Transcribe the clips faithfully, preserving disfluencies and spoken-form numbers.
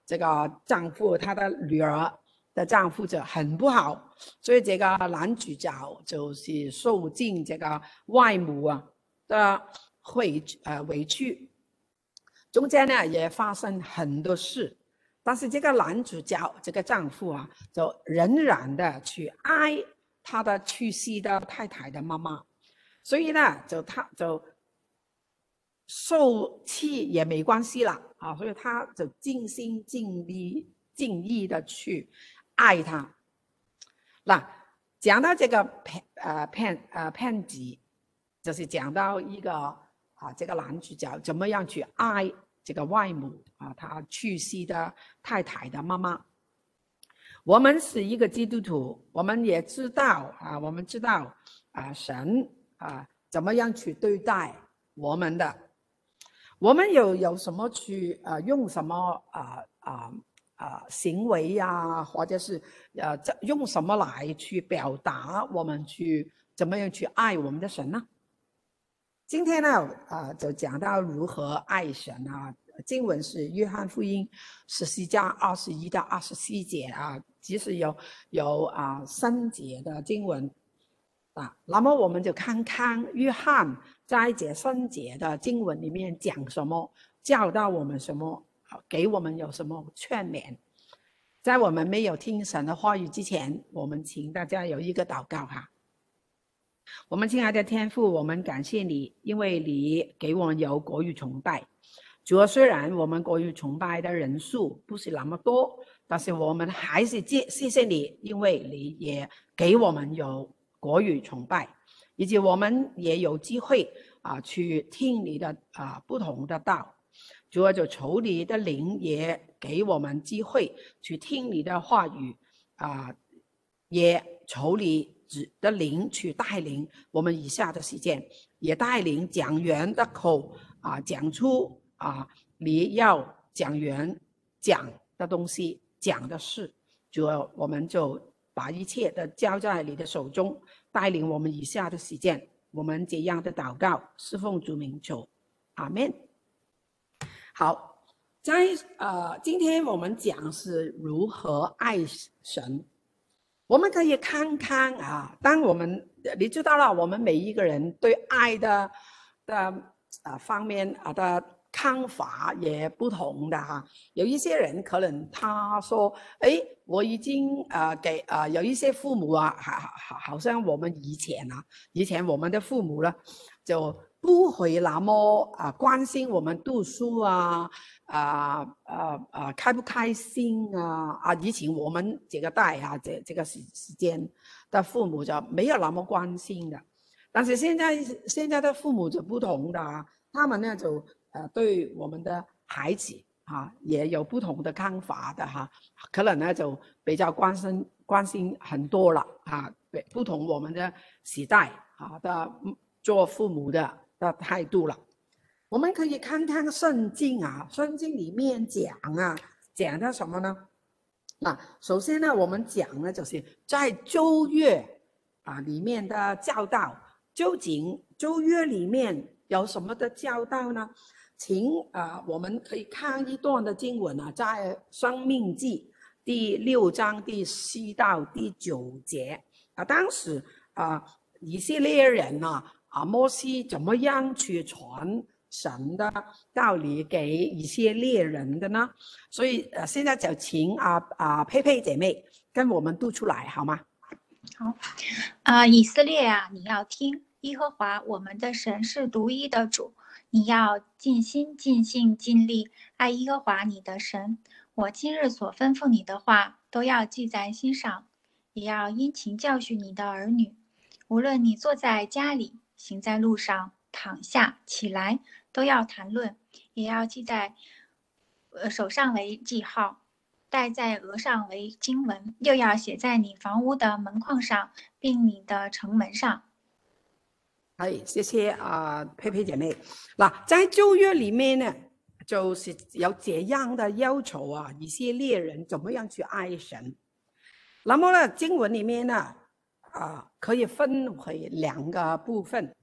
这个丈夫他的女儿的丈夫就很不好，所以这个男主角就是受尽这个外母啊的委呃委屈，中间呢也发生很多事，但是这个男主角这个丈夫啊，就仍然的去爱他的去世的太太的妈妈，所以呢，就他就受气也没关系了啊，所以他就尽心尽力尽意的去爱他。那讲到这个呃骗呃骗子，就是讲到一个啊这个男主角怎么样去爱这个外母啊，他去世的太太的妈妈。我们是一个基督徒，我们也知道啊，我们知道啊神啊怎么样去对待我们的。我们有有什么去呃用什么啊啊啊行为呀、啊，或者是呃用什么来去表达我们去怎么样去爱我们的神呢？今天呢啊、呃、就讲到如何爱神啊。经文是约翰福音十四章二十一到二十四节啊，其实有有啊三节的经文啊。那么我们就看看约翰在这三节的经文里面讲什么，教导我们什么，给我们有什么劝勉。在我们没有听神的话语之前，我们请大家有一个祷告哈。我们亲爱的天父，我们感谢你，因为你给我们有国语崇拜。主要虽然我们国语崇拜的人数不是那么多，但是我们还是谢谢你，因为你也给我们有国语崇拜，以及我们也有机会啊去听你的啊不同的道。主要就求你的灵也给我们机会去听你的话语啊，也求你的灵去带领我们以下的时间，也带领讲员的口啊讲出。啊，你要讲员讲的东西，讲的事，主要我们就把一切的交在你的手中，带领我们以下的时间。我们这样的祷告，是奉主名求，阿们。好，在呃，今天我们讲是如何爱神。我们可以看看啊，当我们你知道了，我们每一个人对爱的的啊方面啊的。看法也不同的哈，有一些人可能他说，哎，我已经呃给呃有一些父母啊，好好好像我们以前啊，以前我们的父母呢，就不会那么啊关心我们读书啊，啊啊啊开不开心啊啊，以前我们这个代啊，这这个时时间的父母就没有那么关心的，但是现在现在的父母就不同的啊，他们呢就。呃，对我们的孩子啊，也有不同的看法的哈，可能呢就比较关心关心很多了啊，对，不同我们的时代啊的做父母的的态度了。我们可以看看圣经啊，圣经里面讲啊，讲的什么呢？那首先呢，我们讲呢就是在旧约啊里面的教导，究竟旧约里面有什么的教导呢？请啊、呃，我们可以看一段的经文啊，在《申命记》第六章第四到第九节啊。当时啊，以色列人啊，啊，摩西怎么样去传神的道理给以色列人的呢？所以呃，现在就请啊啊佩佩姐妹跟我们读出来好吗？ 好，啊、呃，以色列啊，你要听，耶和华我们的神是独一的主。你要尽心尽性尽力爱耶和华你的神，我今日所吩咐你的话都要记在心上，也要殷勤教训你的儿女。无论你坐在家里，行在路上，躺下起来，都要谈论，也要记在呃手上为记号，戴在额上为经文，又要写在你房屋的门框上，并你的城门上。 係，謝謝啊佩佩姐妹。嗱，在舊約裡面呢，就是有這樣的要求啊，以色列人怎麼樣去愛神。那麼呢，經文裡面呢，啊，可以分為兩個部分。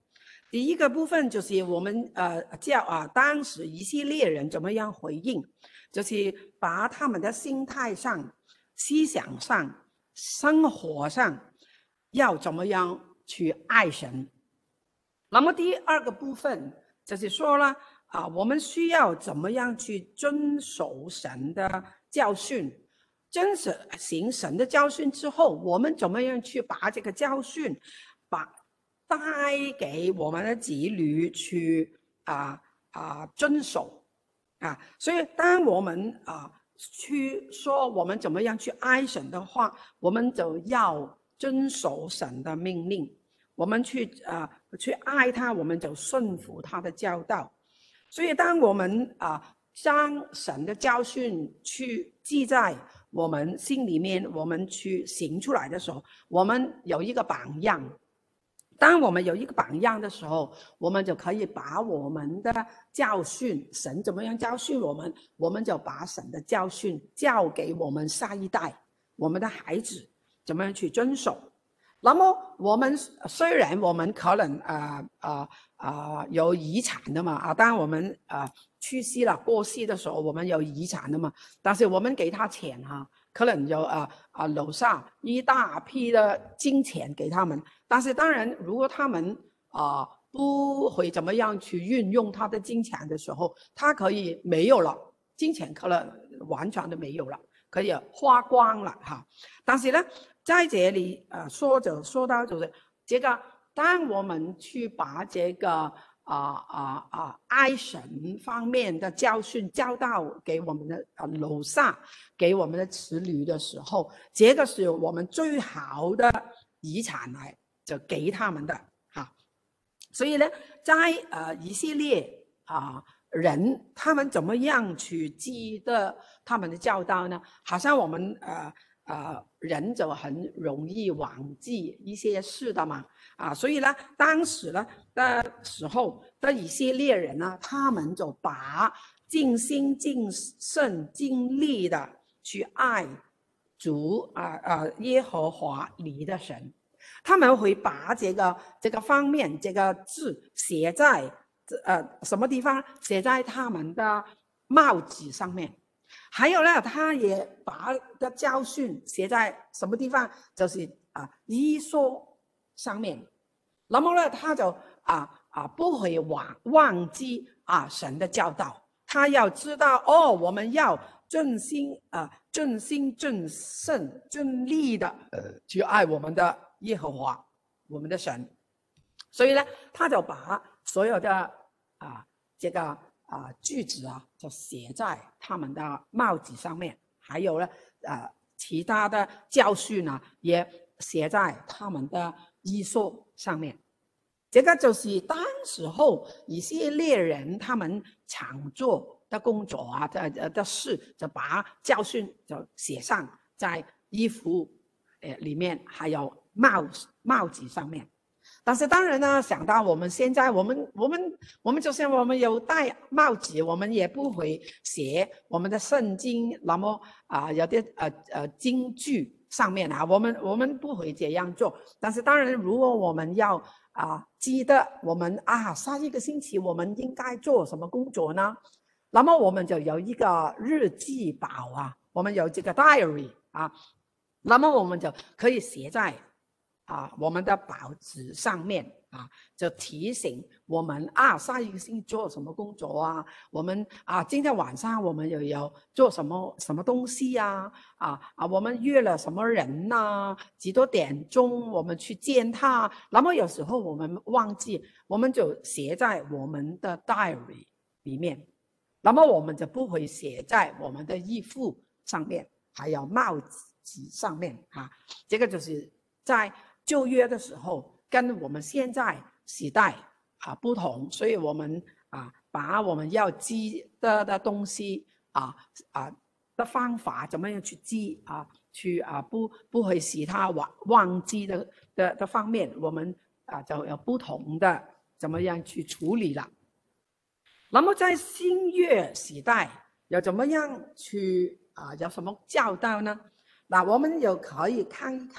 第一个部分就是我们呃教啊，当时以色列人怎么样回应，就是把他们的心态上、思想上、生活上要怎么样去爱神。那么第二个部分就是说了啊，我们需要怎么样去遵守神的教训，遵守行神的教训之后，我们怎么样去把这个教训把带给我们的子女去啊啊遵守啊。所以当我们啊去说我们怎么样去爱神的话，我们就要遵守神的命令。我们去啊、呃、去爱他，我们就顺服他的教导。所以当我们啊将神的教训去记在我们心里面，我们去行出来的时候，我们有一个榜样。当我们有一个榜样的时候，我们就可以把我们的教训，神怎么样教训我们，我们就把神的教训教给我们下一代，我们的孩子怎么样去遵守。那么我们虽然我们可能啊啊啊有遗产的嘛啊，当我们啊去世了过世的时候，我们有遗产的嘛，但是我们给他钱哈、啊，可能有啊啊楼上一大批的金钱给他们，但是当然如果他们啊不会怎么样去运用他的金钱的时候，他可以没有了，金钱可能完全的没有了，可以花光了哈。但是呢，在这里呃说着说到就是这个，当我们去把这个啊啊啊爱神方面的教训教导给我们的啊楼下，给我们的子女的时候，这个是我们最好的遗产来就给他们的哈。所以呢，在呃以色列啊人他们怎么样去记得他们的教导呢？好像我们呃。呃，人就很容易忘记一些事的嘛，啊，所以呢，当时呢的时候的以色列人呢，他们就把尽心尽肾尽力的去爱主啊啊耶和华你的神，他们会把这个这个方面这个字写在呃什么地方？写在他们的帽子上面。还有呢，他也把的教训写在什么地方？就是啊，衣袖上面。那么呢，他就啊啊不会忘忘记啊神的教导。他要知道哦，我们要尽心啊尽心尽肾尽力的呃去爱我们的耶和华，我们的神。所以呢，他就把所有的啊这个。啊，句子啊，就写在他们的帽子上面，还有呢，呃，其他的教训呢，也写在他们的衣袖上面。这个就是当时候以色列人他们常做的工作啊，的的事，就把教训就写上在衣服呃里面，还有帽子帽子上面。但是当然呢，想到我们现在，我们我们我们就算我们有戴帽子，我们也不会写我们的圣经，那么啊、呃、有啲呃呃金句上面啊，我们我们不会这样做。但是当然，如果我们要啊、呃、记得我们啊下一个星期我们应该做什么工作呢？那么我们就有一个日记簿啊，我们有这个 diary 啊，那么我们就可以写在。啊，我们的报纸上面啊，就提醒我们啊，下一个星期做什么工作啊？我们啊，今天晚上我们又有做什么什么东西啊？啊啊，我们约了什么人呐、啊？几多点钟我们去见他？那么有时候我们忘记，我们就写在我们的 diary 里面，那么我们就不会写在我们的衣服上面，还有帽子上面啊。这个就是在旧约的时候跟我们现在时代啊不同，所以我们啊把我们要记得的东西啊啊的方法怎么样去记啊，去啊不不会使它忘忘记的的的方面，我们啊就有不同的怎么样去处理了。那么在新约时代要怎么样去啊有什么教导呢？那我们又可以看一看。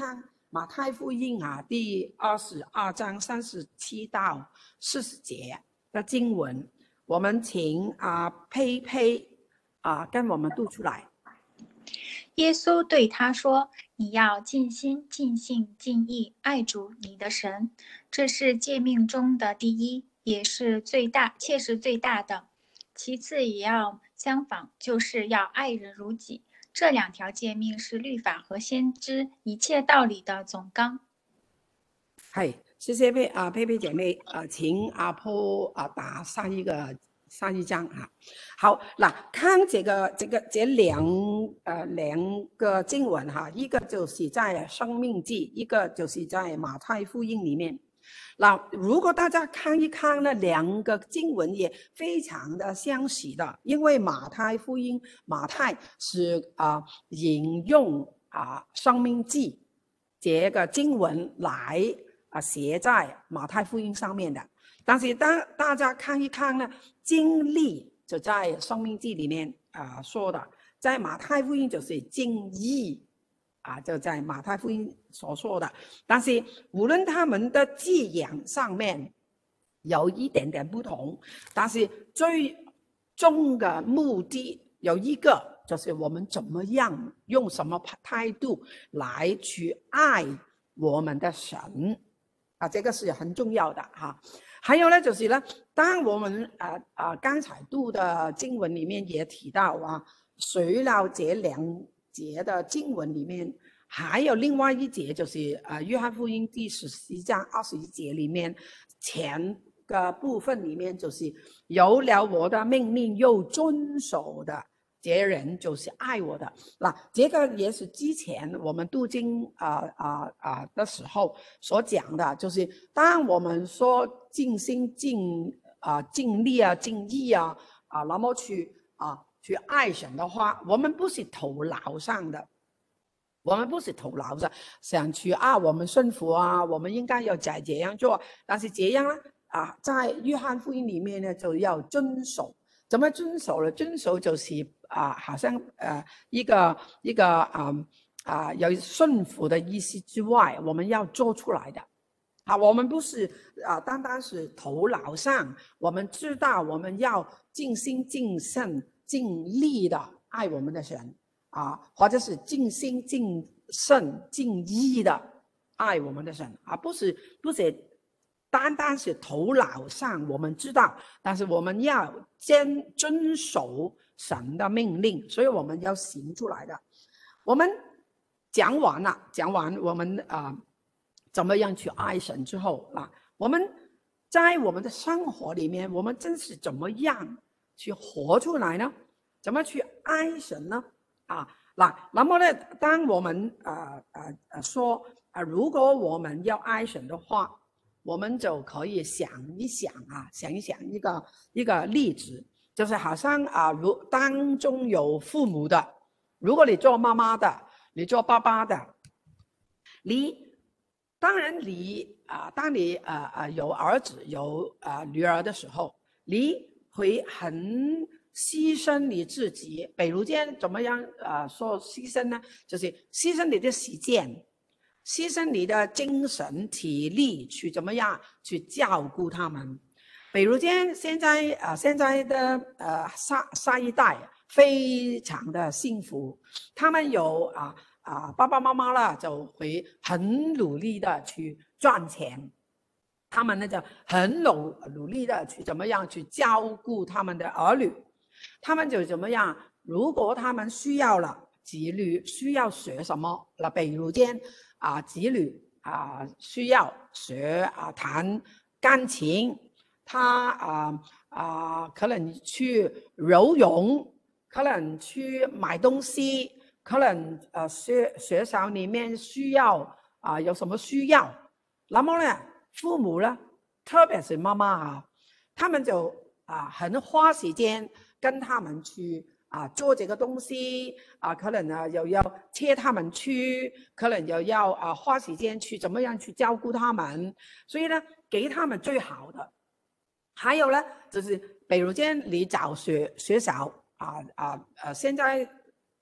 马太福音啊第二十二章三十七到四十节的经文，我们请啊佩佩啊跟我们读出来。 耶稣对他说：“你要尽心、尽性、尽意爱主你的神，这是诫命中的第一，也是最大，且是最大的。其次也要相仿，就是要爱人如己。这两条诫命是律法和先知一切道理的总纲。” 係，謝謝佩啊佩佩姐妹啊，請阿坡啊打上一個上一章哈。好，嗱，看這個這個這兩呃兩個經文哈，一個就是在生命記，一個就是在馬太福音裡面。嗱，如果大家看一看呢，兩個經文也非常的相似的，因為馬太福音馬太是啊引用啊生命記這個經文來啊寫在馬太福音上面的。但是當大家看一看呢，經歷就在生命記裡面啊說的，在馬太福音就是經義啊，就在馬太福音所說的。但是無論他們的字眼上面有一點點不同，但是最終的目的有一個，就是我們怎麼樣用什麼態度來去愛我們的神啊，這個是很重要的哈。還有呢，就是呢，當我們啊啊剛才讀的經文裡面也提到啊，除了這兩節的經文裡面，還有另外一節，就是啊約翰福音第十四章二十一節裡面前個部分裡面，就是有了我的命令又遵守的這人就是愛我的。嗱，這個也是之前我們讀經啊啊啊的時候所講的，就是當我們說盡心盡啊盡力啊盡意啊啊，那麼去啊去愛神的話，我們不是頭腦上的，我們不是頭腦上想去啊，我們順服啊，我們應該要再這樣做，但是這樣呢啊，在約翰福音裡面呢就要遵守。怎麼遵守呢？遵守就是啊，好像呃一個一個啊啊有順服的意思之外，我們要做出來的啊，我們不是啊單單是頭腦上，我們知道我們要盡心盡性盡力的愛我們的神啊，或者是盡心盡性盡意的愛我們的神啊，不是不是。單單是頭腦上我們知道，但是我們要遵遵守神的命令，所以我們要行出來的。我們講完了，講完我們啊、呃、怎麼樣去愛神之後啦，我們在我們的生活裡面，我們真是怎麼樣去活出來呢？怎麼去愛神呢？啊，嗱，那麼呢，當我們啊啊啊說啊，如果我們要愛神的話，我們就可以想一想啊，想一想一個一個例子，就是好像啊，如當中有父母的，如果你做媽媽的，你做爸爸的，你當然你啊，當你啊啊有兒子有啊女兒的時候，你會很犧牲你自己，比如講怎麼樣啊說犧牲呢？就是犧牲你的時間。犧牲你的精神體力去怎麼樣去照顧他們，比如講現在啊、呃、現在的呃下下一代非常的幸福，他們有啊啊、呃、爸爸媽媽啦就會很努力的去賺錢，他們呢就很努努力的去怎麼樣去照顧他們的兒女，他們就怎麼樣，如果他們需要了子女需要學什麼，那比如講啊，子女啊需要學啊彈鋼琴，他啊啊可能去游泳，可能去買東西，可能啊學學校裡面需要啊有什麼需要，那麼呢，父母呢，特別是媽媽啊，他們就啊很花時間跟他們去。啊，做這個東西啊，可能啊又要車他們去，可能又要啊花時間去怎麼樣去照顧他們，所以呢，給他們最好的。還有呢，就是比如講你找學學校啊啊啊，現在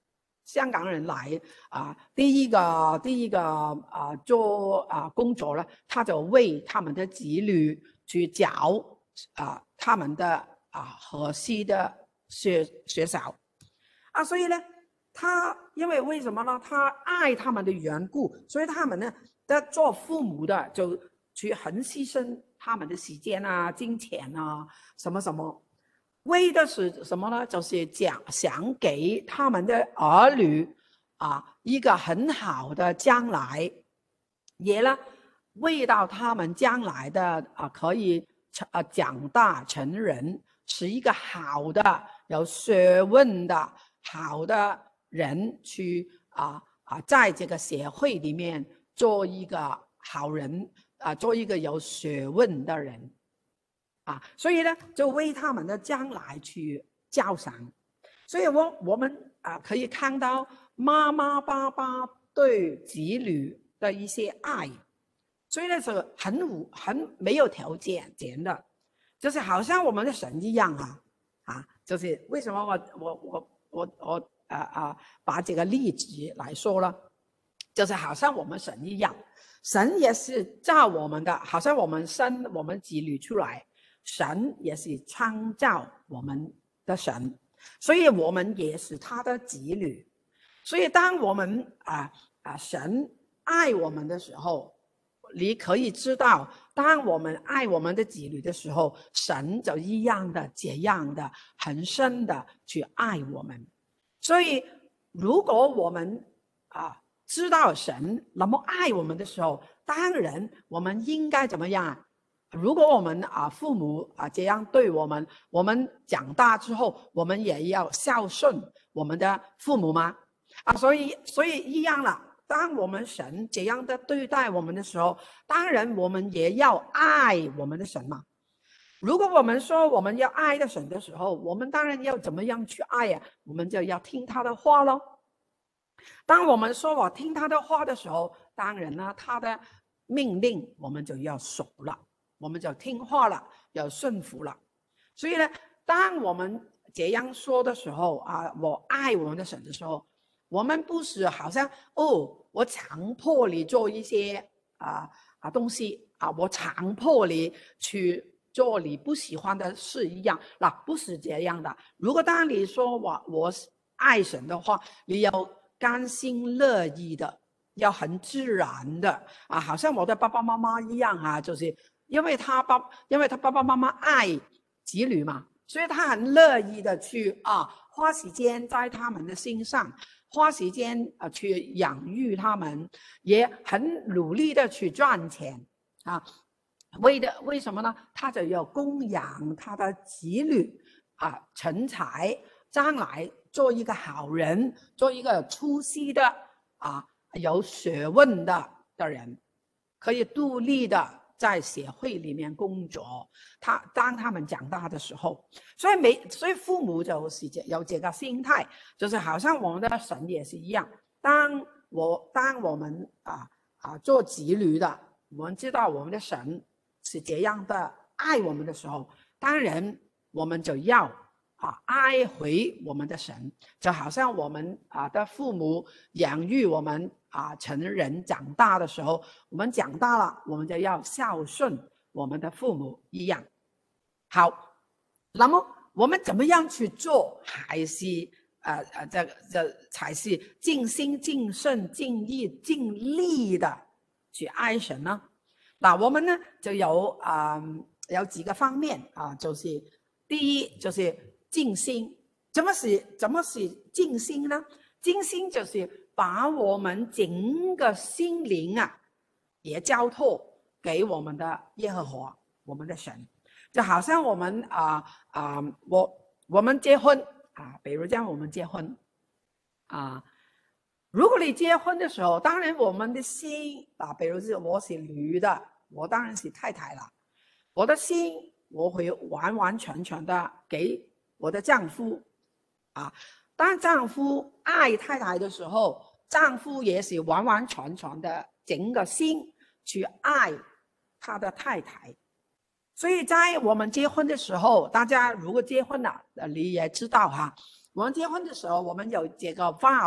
香港人来啊，第一个第一个啊做啊工作了，他就为他们的子女去找啊他们的啊合适的学学校啊，所以呢，他因为为什么呢？他爱他们的缘故，所以他们呢，在做父母的就去很牺牲他们的时间啊、金钱啊，什么什么。为的是什么呢？就是讲想给他们的儿女啊一个很好的将来，也呢为到他们将来的啊可以啊长大成人，是一个好的有学问的好的人去啊啊在这个社会里面做一个好人啊，做一个有学问的人。啊，所以呢，就为他们的将来去着想。所以我我们啊可以看到妈妈爸爸对子女的一些爱，所以呢是很很没有条件的，就是好像我们的神一样啊啊，就是为什么我我我我我啊啊把这个例子来说了，就是好像我们神一样，神也是造我们的，好像我们生我们子女出来。神也是创造我们的神，所以我们也是他的子女。所以当我们啊啊神爱我们的时候，你可以知道，当我们爱我们的子女的时候，神就一样的这样的很深的去爱我们。所以如果我们啊知道神那么爱我们的时候，当然我们应该怎么样？如果我们啊父母啊这样对我们，我们长大之后，我们也要孝顺我们的父母吗？啊，所以所以一样了。当我们神这样的对待我们的时候，当然我们也要爱我们的神嘛。如果我们说我们要爱的神的时候，我们当然要怎么样去爱呀？我们就要听他的话咯。当我们说我听他的话的时候，当然呢，他的命令我们就要守了。我们就听话了，要顺服了。所以呢，当我们这样说的时候啊，我爱我们的神的时候，我们不是好像哦，我强迫你做一些啊啊东西啊，我强迫你去做你不喜欢的事一样，那不是这样的。如果当你说我我爱神的话，你要甘心乐意的，要很自然的啊，好像我的爸爸妈妈一样啊，就是。因为他爸，因为他爸爸妈妈爱子女嘛，所以他很乐意的去啊花时间在他们的身上，花时间啊去养育他们，也很努力的去赚钱啊。为的为什么呢？他就要供养他的子女啊，成才，将来做一个好人，做一个出息的啊有学问的的人，可以独立的。在社会里面工作，他当他们长大的时候，所以每所以父母就是有这个心态，就是好像我们的神也是一样。当我当我们啊啊做子女的，我们知道我们的神是这样的爱我们的时候，当然我们就要啊爱回我们的神，就好像我们啊的父母养育我们。啊，成人长大的时候，我们长大了，我们就要孝顺我们的父母一样。好，那么我们怎么样去做，还是呃呃，这这才是尽心、尽肾、尽意、尽力的去爱神呢？那我们呢就有啊、呃、有几个方面啊，就是第一就是尽心，怎么是怎么是尽心呢？尽心就是把我们整个心灵啊，也交托给我们的耶和华，我们的神，就好像我们啊啊、呃，我我们结婚啊，比如这样我们结婚啊，如果你结婚的时候，当然我们的心啊，比如是我是女的，我当然是太太了，我的心我会完完全全的给我的丈夫啊。当丈夫爱太太的时候，丈夫也是完完全全的整个心去爱他的太太。所以在我们结婚的时候，大家如果结婚了，你也知道哈，我们结婚的时候，我们有这个 vow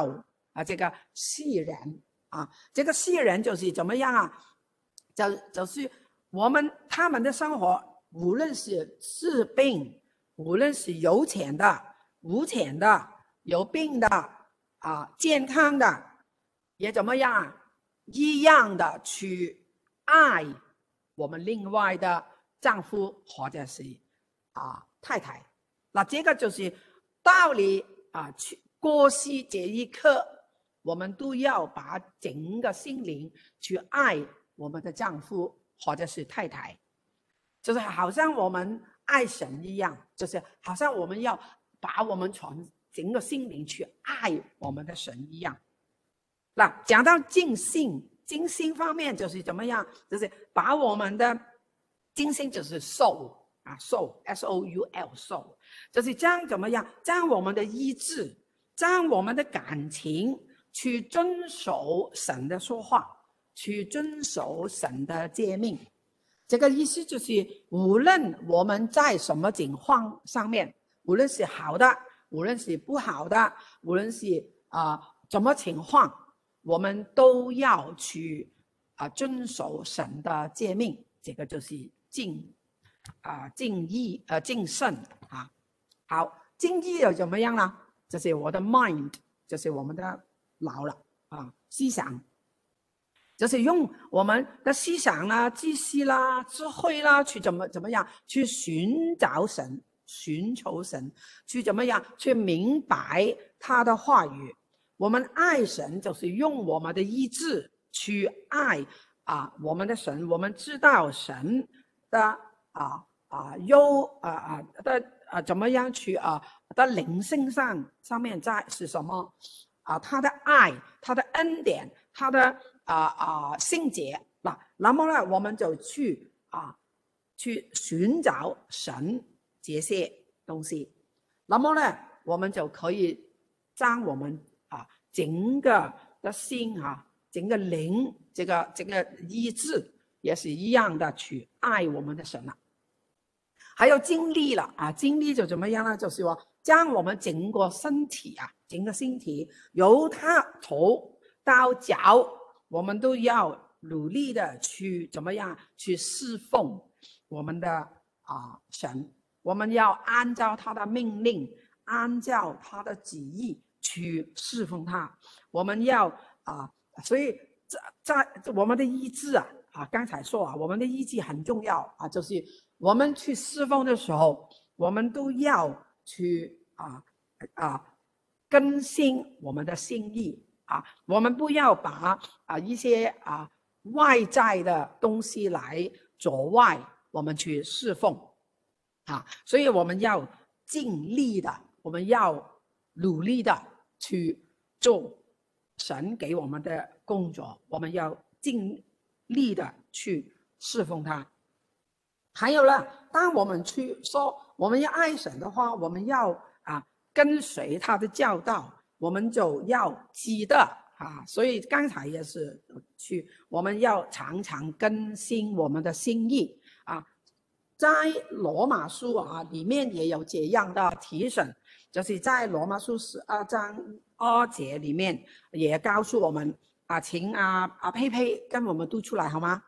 啊，这个世人啊，这个世人就是怎么样啊？就就是我们他们的生活，无论是治病，无论是有钱的、无钱的、有病的啊、健康的，也怎么样啊？一样的去爱我们另外的丈夫或者是啊太太。那这个就是道理啊，去过去这一刻，我们都要把整个心灵去爱我们的丈夫或者是太太，就是好像我们爱神一样，就是好像我们要把我们从整个心灵去爱我们的神一样。那讲到尽心，尽心方面就是怎么样？就是把我们的尽心就是 soul 啊 ，soul S O U L soul， 就是将怎么样？将我们的意志，将我们的感情去遵守神的说话，去遵守神的诫命。这个意思就是，无论我们在什么情况上面，无论是好的，无论是不好的，无论是啊、呃、什么情况，我们都要去啊、呃、遵守神的诫命。这个就是敬啊、呃、敬意呃敬慎啊。好，敬意又怎么样呢？就是我的 mind， 就是我们的脑了啊，思想。就是用我们的思想啦、知识啦、智慧啦，去怎么怎么样去寻找神、寻求神，去怎么样去明白他的话语。我们爱神，就是用我们的意志去爱啊我们的神。我们知道神的啊啊优啊啊的啊怎么样去啊的灵性上上面在是什么啊？他的爱，他的恩典，他的。啊啊，圣洁那，那么呢，我们就去啊，去寻找神这些东西。那么呢，我们就可以将我们啊整个的心啊，整个灵，这个这个意志也是一样的去爱我们的神了。还有精力了啊，精力就怎么样呢？就是说，将我们整个身体啊，整个身体由他头到脚。我们都要努力的去怎么样去侍奉我们的啊神，我们要按照他的命令，按照他的旨意去侍奉他。我们要啊，所以在在我们的意志啊啊，刚才说啊，我们的意志很重要啊，就是我们去侍奉的时候，我们都要去啊啊更新我们的心意。啊，我们不要把啊一些啊外在的东西来阻碍我们去侍奉啊，所以我们要尽力的，我们要努力的去做神给我们的工作，我们要尽力的去侍奉他。还有呢，当我们去说我们要爱神的话，我们要啊跟随他的教导。我们就要记得啊，所以刚才也是去，我们要常常更新我们的心意啊。在罗马书啊里面也有这样的提醒，就是在罗马书十二章二节里面也告诉我们啊，请啊啊佩佩跟我们读出来好吗？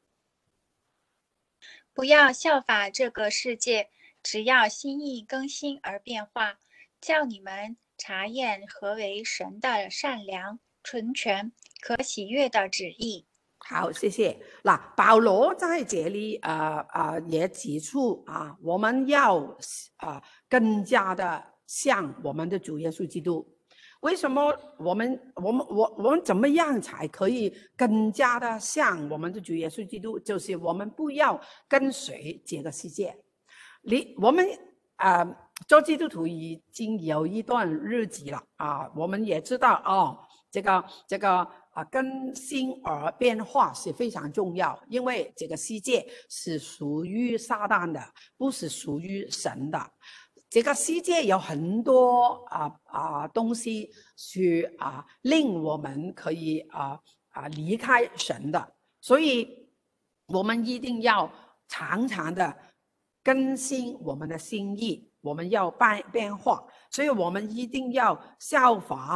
不要效法这个世界，只要心意更新而变化，叫你们查验何为神的善良、纯全、可喜悦的旨意。 好，谢谢。那保罗在这里呃呃也指出啊，我们要啊更加的像我们的主耶稣基督。为什么我们我们我我们怎么样才可以更加的像我们的主耶稣基督？就是我们不要跟随这个世界。你我们啊、呃、做基督徒已经有一段日子了啊，我们也知道哦，这个这个啊更新而变化是非常重要，因为这个世界是属于撒旦的，不是属于神的。这个世界有很多啊啊东西去啊令我们可以啊啊离开神的，所以我们一定要常常的更新我们的心意，我们要变变化，所以我们一定要效法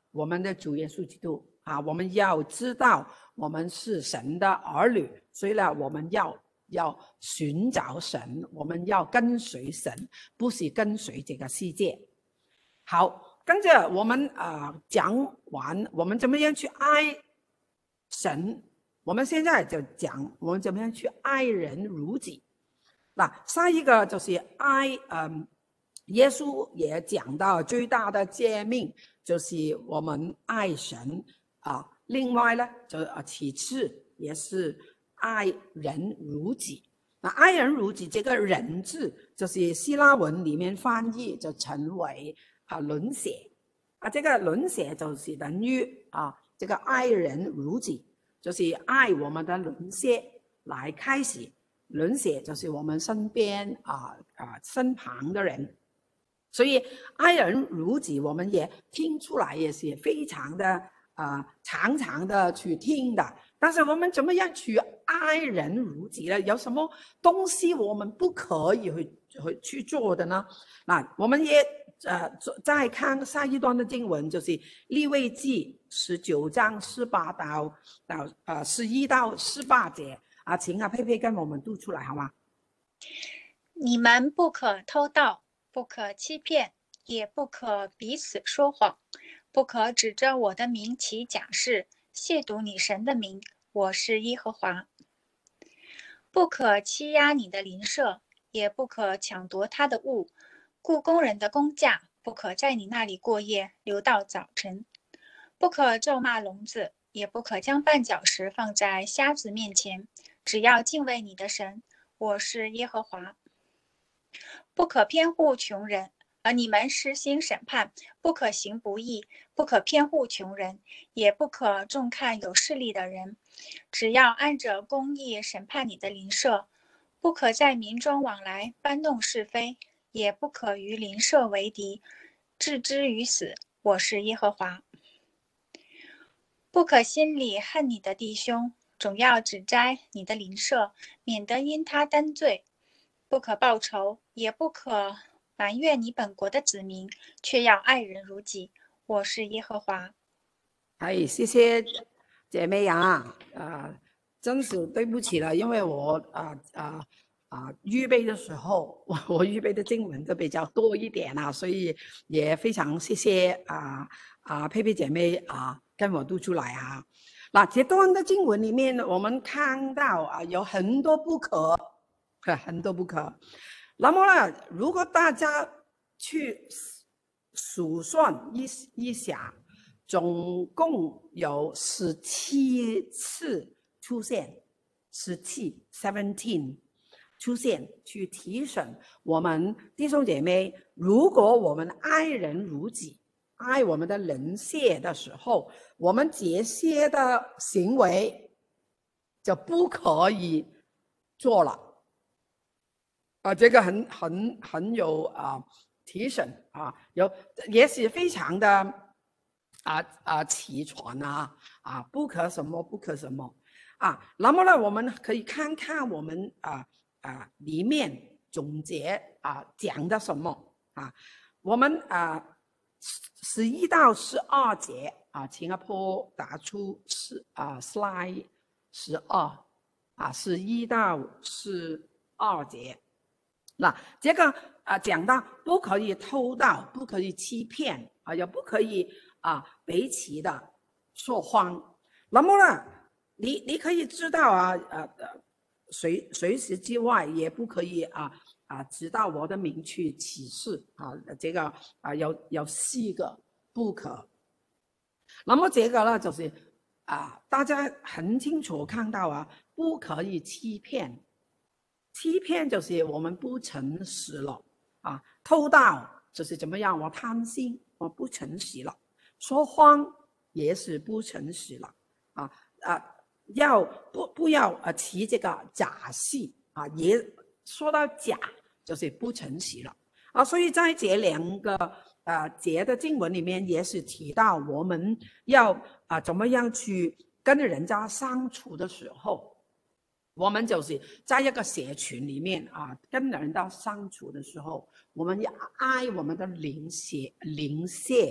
我们的主耶稣基督啊，我们要知道我们是神的儿女，所以呢，我们要要寻找神，我们要跟随神，不是跟随这个世界。好，跟着我们啊、呃、讲完我们怎么样去爱神，我们现在就讲我们怎么样去爱人如己。那下一个就是爱，嗯，耶稣也讲到最大的诫命就是我们爱神啊。另外呢，就啊其次也是爱人如己。那爱人如己这个人字，就是希腊文里面翻译就成为啊邻舍啊，这个邻舍就是等于啊这个爱人如己，就是爱我们的邻舍来开始。邻舍就是我们身边啊啊身旁的人，所以爱人如己，我们也听出来也是非常的啊常常的去听的。但是我们怎么样去爱人如己呢？有什么东西我们不可以去去去做的呢？那我们也呃再看下一段的经文，就是利未记十九章十八到到呃十一到十八节。啊，请啊，佩佩跟我们读出来好吗？ 你们不可偷盗，不可欺骗，也不可彼此说谎，不可指着我的名起假誓，亵渎你神的名。我是耶和华。不可欺压你的邻舍，也不可抢夺他的物。雇工人的工价不可在你那里过夜，留到早晨。不可咒骂聋子，也不可将绊脚石放在瞎子面前。只要敬畏你的神，我是耶和华。不可偏护穷人，而你们实行审判，不可行不义，不可偏护穷人，也不可重看有势力的人。只要按着公义审判你的邻舍，不可在民中往来搬弄是非，也不可与邻舍为敌，置之于死。我是耶和华。不可心里恨你的弟兄，总要指摘你的邻舍，免得因他担罪。不可报仇，也不可埋怨你本国的子民，却要爱人如己。我是耶和华。 哎，谢谢姐妹啊，啊，真是对不起了，因为我啊啊啊预备的时候，我我预备的经文都比较多一点啊，所以也非常谢谢啊啊佩佩姐妹啊跟我读出来啊。那这段的经文里面，我们看到啊有很多不可，很多不可。那么呢，如果大家去数算一一下，总共有十七次出现，十七 seventeen 出现去提醒我们弟兄姐妹，如果我们爱人如己，爱我们的邻舍的时候，我们这些的行为就不可以做了。啊，这个很很很有啊提醒啊，有也是非常的啊啊齐全啊啊，不可什么不可什么啊。那么呢，我们可以看看我们啊啊里面总结啊讲的什么啊，我们啊十一到十二节啊，请阿婆打出十啊 slide 十二啊，十一到十二节。那这个啊讲到不可以偷盗，不可以欺骗啊，也不可以啊彼此的说谎。那么呢，你你可以知道啊，呃随随时之外也不可以啊啊知道我的名去起誓啊，这个啊有有四个不可。那么这个呢，就是啊大家很清楚看到啊，不可以欺骗。欺骗就是我们不诚实了啊，偷盗就是怎么样，我贪心，我不诚实了，说谎也是不诚实了啊啊，要不不要啊起这个假戏啊，也说到假就是不诚实了啊，所以在这两个啊节的经文里面也是提到我们要啊怎么样去跟人家相处的时候。我们就是在一个社群里面啊，跟人家相处的时候，我们要爱我们的邻舍邻舍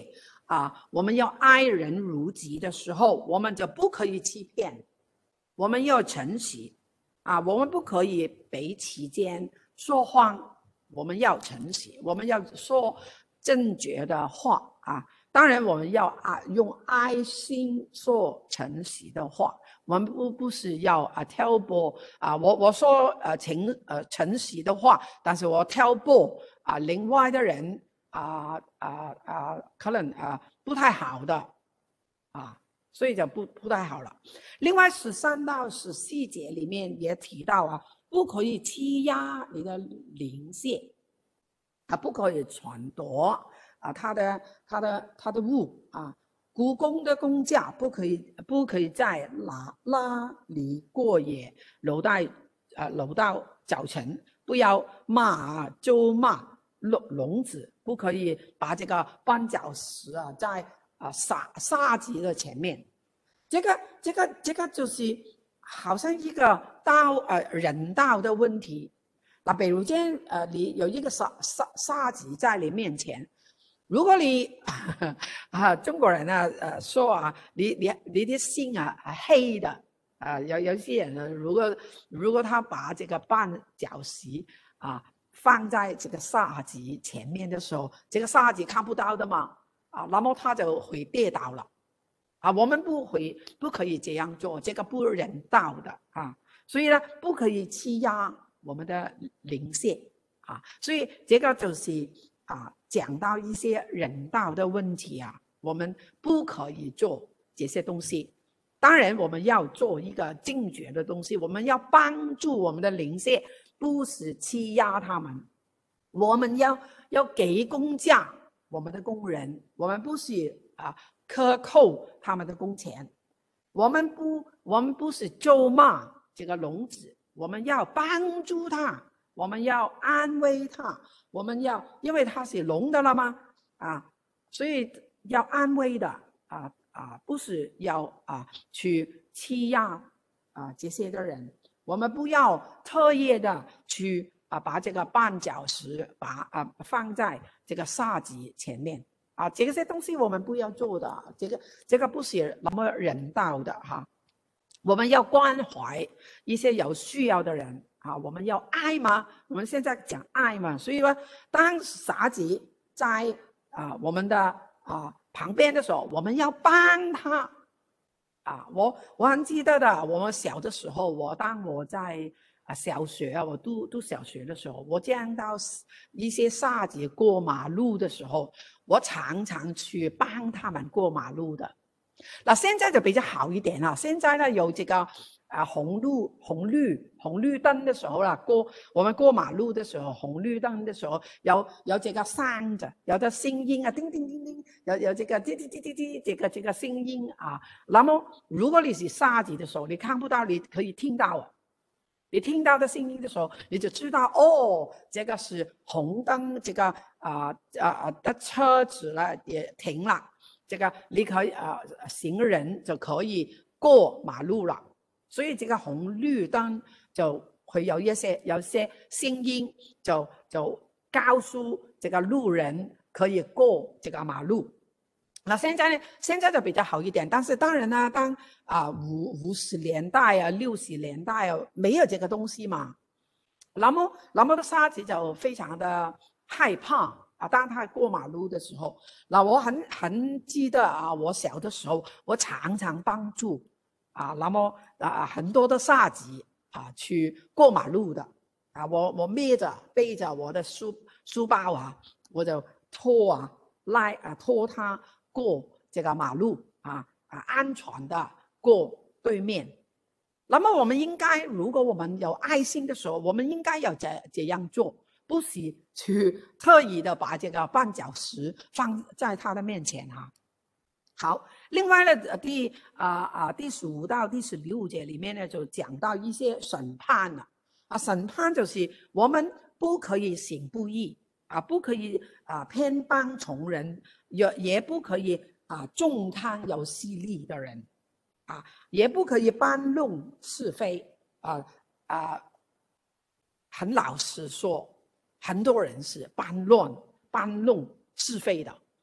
啊，我们要爱人如己的时候，我们就不可以欺骗，我们要诚实啊，我们不可以彼此间说谎，我们要诚实，我们要说正确的话啊。当然，我们要啊用爱心说诚实的话，我们不不是要啊挑拨啊，我我说呃诚呃诚实的话，但是我挑拨啊另外的人啊啊啊可能啊不太好的啊，所以就不不太好了。另外十三到十四节里面也提到啊，不可以欺压你的邻舍啊，不可以篡夺。啊，他的他的他的物啊，雇工的工价不可以不可以在那那里过夜，留到呃留到早晨，不要骂啊咒骂聋聋子，不可以把这个绊脚石啊在啊杀杀鸡的前面，这个这个这个就是好像一个道呃人道的问题。那比如间呃你有一个杀杀杀鸡在你面前。如果你啊中国人啊呃说啊，你你你的心啊黑的啊，有有些人呢，如果如果他把这个绊脚石啊放在这个杀鸡前面的时候，这个杀鸡看不到的嘛啊，那么他就会跌倒了啊。我们不会不可以这样做，这个不人道的啊。所以呢，不可以欺压我们的邻舍啊。所以这个就是啊。讲到一些人道的问题啊，我们不可以做这些东西。当然，我们要做一个正确的东西，我们要帮助我们的邻舍，不是欺压他们。我们要要给工价我们的工人，我们不是啊克扣他们的工钱。我们不，我们不是咒骂这个聋子，我们要帮助他。我们要安慰他，我们要，因为他是聋的了吗？啊，所以要安慰的啊啊，不是要啊去欺压啊这些的人。我们不要特意的去啊把这个绊脚石把啊放在这个杀鸡前面啊，这些东西我们不要做的，这个这个不是那么人道的哈。我们要关怀一些有需要的人。啊，我们要爱嘛？我们现在讲爱嘛，所以说，当傻子在啊我们的啊旁边的时候，我们要帮他啊。我我很记得的，我们小的时候，我当我在啊小学啊，我读读小学的时候，我见到一些傻子过马路的时候，我常常去帮他们过马路的。那现在就比较好一点了，现在呢有这个啊红路红绿红绿灯的时候啦，过我们过马路的时候，红绿灯的时候有有这个声的，有的声音啊，叮叮叮叮，有有这个滴滴滴滴滴这个这个声音啊。那么如果你是傻子的时候，你看不到，你可以听到啊。你听到的声音的时候，你就知道哦，这个是红灯，这个啊啊的车子了也停了。这个你可以啊、呃，行人就可以过马路了，所以这个红绿灯就会有一些有一些声音，就就告诉这个路人可以过这个马路。那现在呢？现在就比较好一点，但是当然呢，当啊五五十年代啊、六十年代啊，没有这个东西嘛，那么那么的沙子就非常的害怕。啊，当他过马路的时候，那我很很记得啊，我小的时候，我常常帮助啊，那么啊很多的傻子啊去过马路的啊，我我孭着背着我的书书包啊，我就拖啊拉啊拖他过这个马路啊啊，安全的过对面。那么我们应该，如果我们有爱心的时候，我们应该要这这样做。不是去特意的把这个绊脚石放在他的面前哈。好，另外呢，第啊啊第十五到第十六节里面呢，就讲到一些审判了啊。审判就是我们不可以行不义啊，不可以啊偏帮从人，也也不可以啊重看有势力的人啊，也不可以搬弄是非啊啊。很老实说。很多人是搬乱搬弄是非的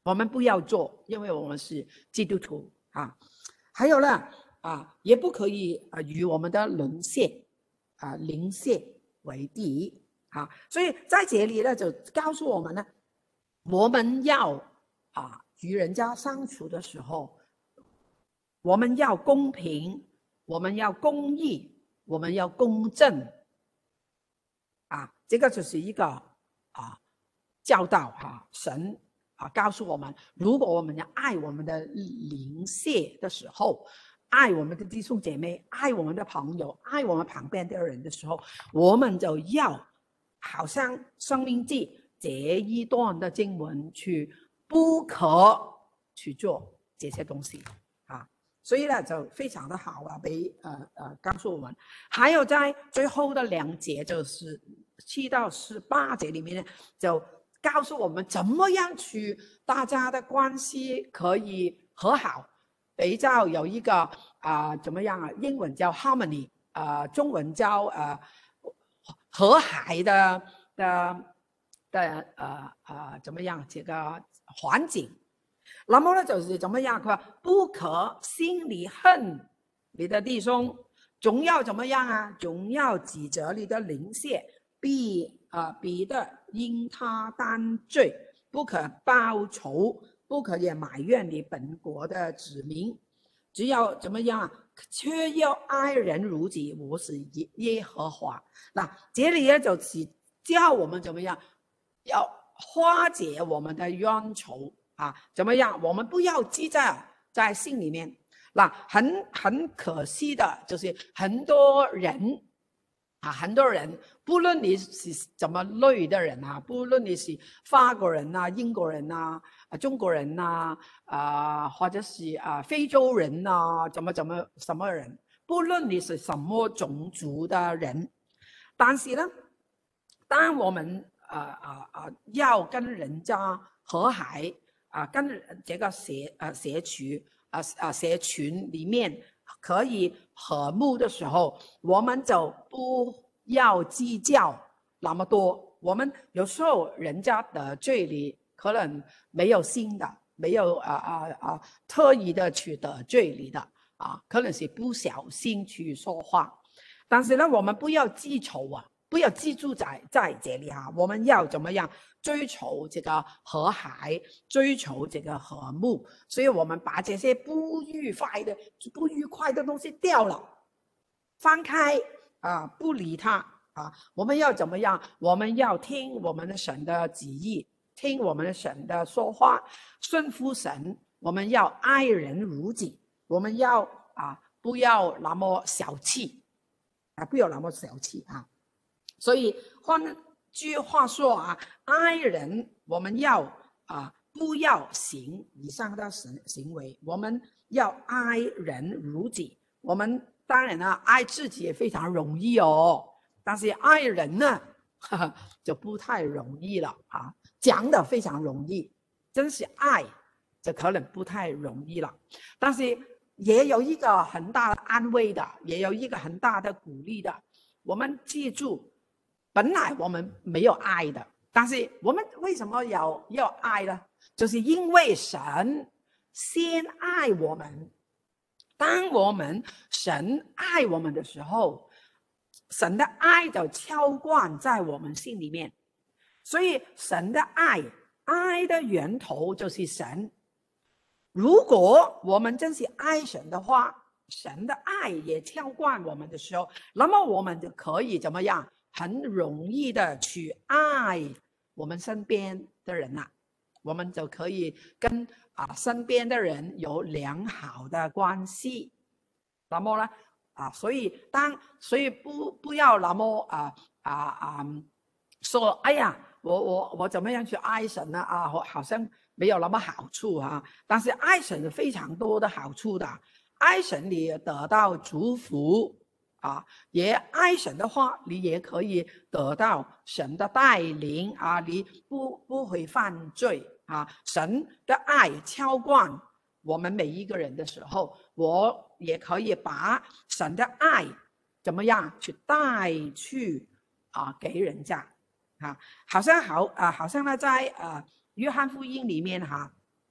我们不要做，因为我们是基督徒啊。还有呢啊，也不可以啊与我们的邻舍啊邻舍为敌啊。所以在这里呢，就告诉我们呢，我们要啊与人家相处的时候，我们要公平，我们要公义，我们要公正啊。这个就是一个啊教导哈、啊，神啊告诉我们，如果我们要爱我们的邻舍的时候，爱我们的弟兄姐妹，爱我们的朋友，爱我们旁边的人的时候，我们就要好像申命记这一段的经文去不可去做这些东西啊。所以呢，就非常的好啊，被呃呃告诉我们。还有在最后的两节，就是七到十八节里面呢，就告诉我们怎么样去大家的关系可以和好。比较有一个啊、呃，怎么样啊？英文叫 harmony， 呃，中文叫呃和諧的的的呃呃怎麼樣這個環境？那麼呢就是怎麼樣？佢話不可心裏恨你的弟兄，總要怎麼樣啊？總要指責你的鄰舍，必啊彼得因他擔罪，不可報仇。不可以埋怨你本國的子民，只要怎麼樣啊？卻要愛人如己，我是耶和華。嗱，這裏呢就是教我們怎麼樣，要化解我們的冤仇啊？怎麼樣？我們不要記在在心裏面。嗱，很很可惜的，就是很多人。啊，很多人，不論你是怎麼類的人啊，不論你是法國人啊、英國人啊、中國人啊，啊，或者是啊非洲人啊，怎麼怎麼什麼人，不論你是什麼種族的人，但是呢，當我們啊啊啊要跟人家和諧啊，跟這個社啊社區啊啊社群裡面。可以和睦的時候，我們就不要計較那麼多。我們有時候人家得罪你，可能沒有心的，沒有啊啊啊特意的去得罪你的啊，可能是不小心去說話。但是呢，我們不要記仇啊，不要記住在在這裏啊，我們要怎麼樣追求這個和諧，追求這個和睦。所以我們把這些不愉快的不愉快的東西掉了，放開啊，不理他啊。我們要怎麼樣？我們要聽我們的神的旨意，聽我們的神的說話，順服神。我們要愛人如己，我們要啊不要那麼小氣啊，不要那麼小氣啊。所以換句話說啊，愛人我們要啊不要行以上的行為，我們要愛人如己。我們當然啊，愛自己也非常容易哦，但是愛人呢，呵呵就不太容易了啊。講的非常容易，真是愛就可能不太容易了。但是也有一個很大的安慰的，也有一個很大的鼓勵的。我們記住。本來我們沒有愛的，但是我們為什麼要要愛呢？就是因為神先愛我們。當我們神愛我們的時候，神的愛就澆灌在我們心裡面。所以神的愛，愛的源頭就是神。如果我們真是愛神的話，神的愛也澆灌我們的時候，那麼我們就可以怎麼樣？很容易的去愛我們身邊的人啊，我們就可以跟啊身邊的人有良好的關係。那麼呢啊，所以當所以不不要那麼啊啊啊說，哎呀，我我我怎麼樣去愛神呢？啊，我好像沒有那麼好處啊。但是愛神是非常多的好處的，愛神你得到祝福。啊，也愛神的話，你也可以得到神的帶領啊！你不不會犯罪啊！神的愛澆灌我們每一個人的時候，我也可以把神的愛怎麼樣去帶去啊給人家啊！好像好啊，好像呢在啊約翰福音裡面哈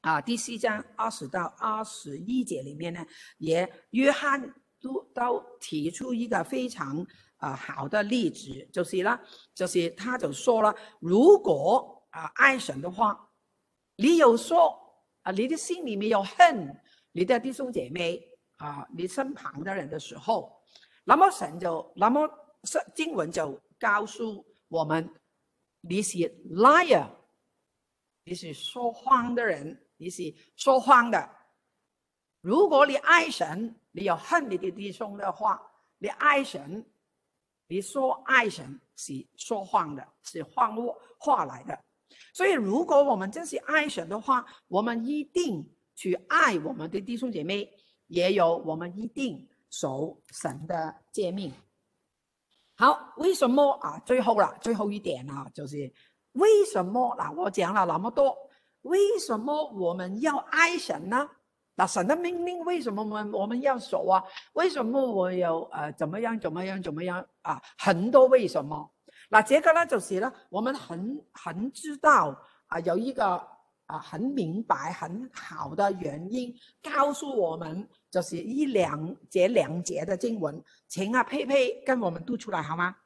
啊，第四章二十到二十一节里面呢，也约翰都都提出一个非常啊、呃、好的例子，就是呢，就是他就说了，如果啊、呃、爱神的话，你有说啊、呃，你的心里面有恨你的弟兄姐妹啊、呃，你身旁的人的时候，那么神就，那么经文就告诉我们，你是 liar， 你是说谎的人。你是说谎的。如果你爱神，你有恨你的弟兄的话，你爱神，你说爱神是说谎的，是谎话来的。所以如果我们真是爱神的话，我们一定去爱我们的弟兄姐妹，也有我们一定守神的诫命。好，为什么啊？最后了，最后一点啊，就是为什么啊？我讲了那么多，为什么我们要爱神呢？那神的命令为什么我们我们要守啊？为什么我有呃怎么样怎么样怎么样啊？很多为什么？那这个呢，就是呢，我们很很知道啊，有一个啊很明白很好的原因，告诉我们就是一两节两节的经文，请啊佩佩跟我们读出来好吗？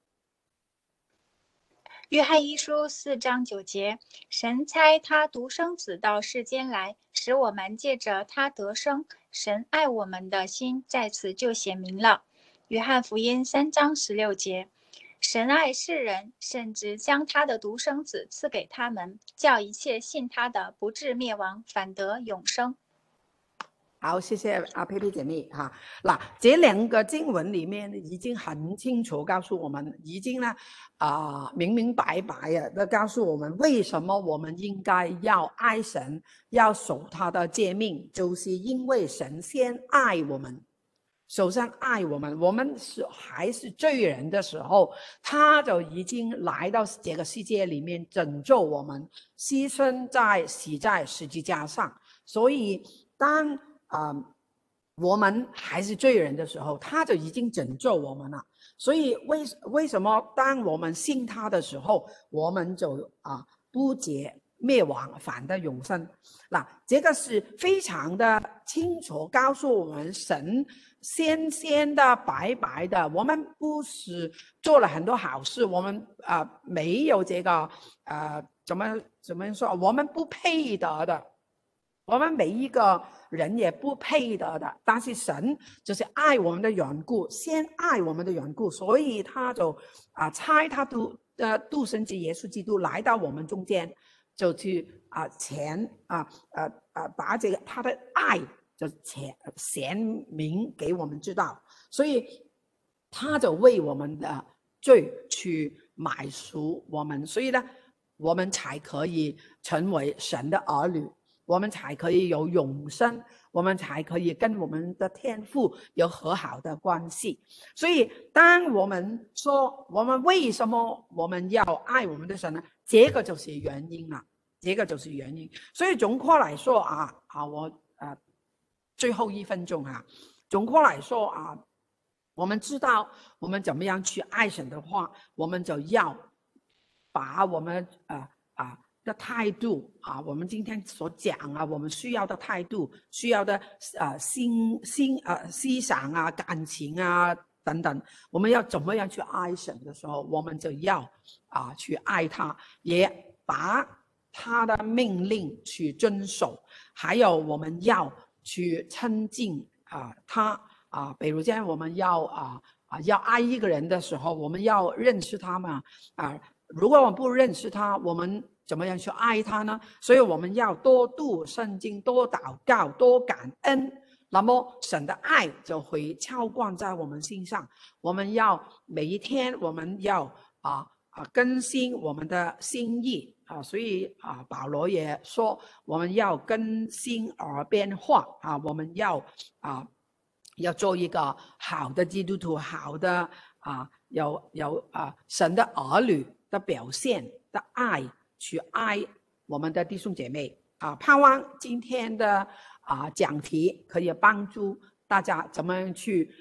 约翰一书四章九节，神差他独生子到世间来，使我们借着他得生。神爱我们的心在此就显明了。约翰福音三章十六节，神爱世人，甚至将他的独生子赐给他们，叫一切信他的不至灭亡，反得永生。 好，谢谢啊佩佩姐妹哈。那这两个经文里面已经很清楚告诉我们，已经呢啊、呃、明明白白啊的告诉我们，为什么我们应该要爱神，要守他的诫命，就是因为神先爱我们，首先爱我们，我们是还是罪人的时候，他就已经来到这个世界里面拯救我们，牺牲在死在十字架上。所以当啊、呃，我们还是罪人的时候，他就已经拯救我们了。所以为为什么当我们信他的时候，我们就啊不解灭亡，反得永生。那这个是非常的清楚告诉我们，神鲜鲜的白白的，我们不是做了很多好事，我们啊、呃、没有这个呃怎么怎么说，我们不配得的。我们每一个人也不配得的，但是神就是爱我们的缘故，先爱我们的缘故，所以他就啊差他独呃独生子耶稣基督来到我们中间，就去啊前啊啊啊把这个他的爱就显显明给我们知道，所以他就为我们的罪去买赎我们，所以呢，我们才可以成为神的儿女。我们才可以有永生，我们才可以跟我们的天父有和好的关系。所以当我们说我们为什么我们要爱我们的神呢？这个就是原因了，这个就是原因。所以总括来说啊啊，我啊最后一分钟啊，总括来说啊，我们知道我们怎么样去爱神的话，我们就要把我们啊啊。的态度啊，我们今天所讲啊，我们需要的态度，需要的呃心心呃思想啊、感情啊等等，我们要怎么样去爱神的时候，我们就要啊去爱他，也把他的命令去遵守，还有我们要去亲近啊他啊，比如讲我们要啊啊要爱一个人的时候，我们要认识他嘛啊，如果我们不认识他，我们怎么样去爱他呢？所以我们要多读圣经，多祷告，多感恩，那么神的爱就会浇灌在我们心上。我们要每一天，我们要啊啊更新我们的心意啊，所以啊保罗也说，我们要更新而变化啊，我们要啊要做一个好的基督徒，好的啊有有啊神的儿女的表现的爱。去爱我们的弟兄姐妹啊！盼望今天的啊讲题可以帮助大家怎么样去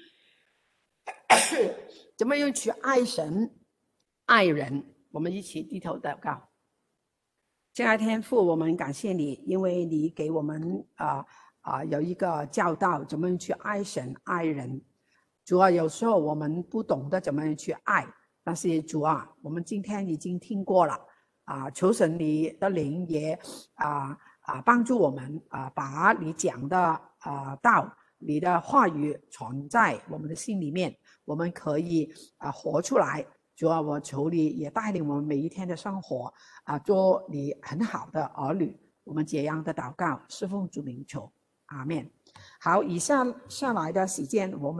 怎么样去爱神、爱人。我们一起低头祷告。 亲爱的天父，我们感谢你，因为你给我们啊啊、呃、有一个教导，怎么去爱神爱人。主啊，有时候我们不懂得怎么去爱，但是主啊，我们今天已经听过了啊，求神你的灵也啊啊帮助我们啊，把你讲的啊道、你的话语存在我们的心里面，我们可以啊活出来。主啊，我求你也带领我们每一天的生活啊，做你很好的儿女。我们这样的祷告，侍奉主名求，阿们。好，以下下来的时间我们。